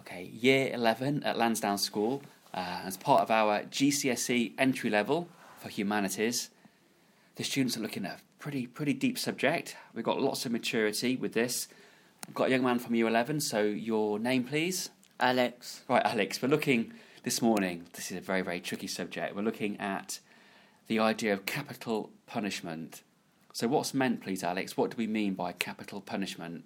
Okay, Year 11 at Lansdowne School, as part of our GCSE entry level for humanities. The students are looking at a pretty deep subject. We've got lots of maturity with this. We've got a young man from Year 11, so your name, please? Alex. Right, Alex, we're looking this morning, this is a very tricky subject, we're looking at the idea of capital punishment. So what's meant, please, Alex? What do we mean by capital punishment?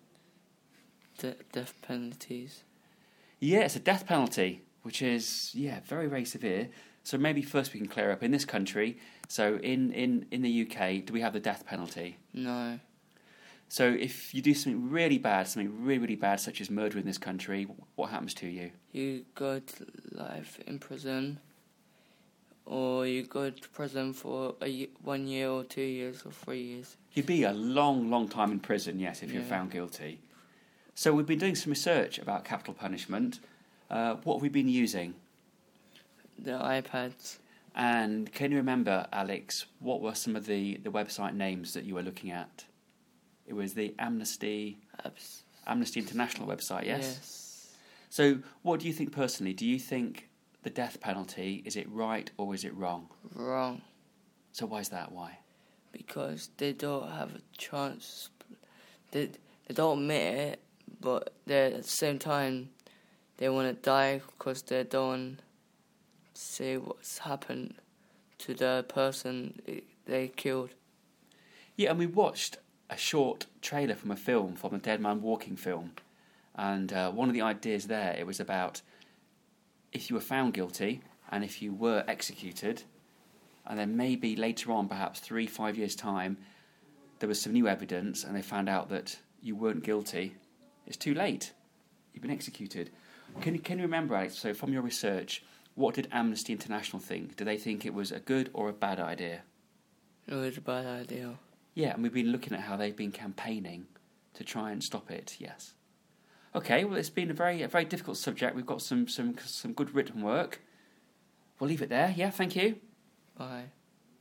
Death penalties. Yeah, it's a death penalty, which is, very severe. So maybe first we can clear up in this country. So in the UK, do we have the death penalty? No. So if you do something really bad, such as murder in this country, what happens to you? You go to life in prison, or you go to prison for 1 year or 2 years or 3 years. You'd be a long time in prison, yes, if you're found guilty. So we've been doing some research about capital punishment. What have we been using? The iPads. And can you remember, Alex, what were some of the website names that you were looking at? It was the Amnesty International website, yes? Yes. So what do you think personally? Do you think the death penalty, is it right or is it wrong? Wrong. So why is that? Why? Because they don't have a chance. They don't admit it, but at the same time, they want to die because they don't say what's happened to the person they killed. Yeah, and we watched a short trailer from the Dead Man Walking film. And one of the ideas there, it was about if you were found guilty and if you were executed, and then maybe later on, perhaps 3-5 years' time, there was some new evidence and they found out that you weren't guilty, it's too late. You've been executed. Can you remember, Alex, so from your research, what did Amnesty International think? Do they think it was a good or a bad idea? It was a bad idea. Yeah, and we've been looking at how they've been campaigning to try and stop it, yes. Okay, well, it's been a very difficult subject. We've got some good written work. We'll leave it there. Yeah, thank you. Bye.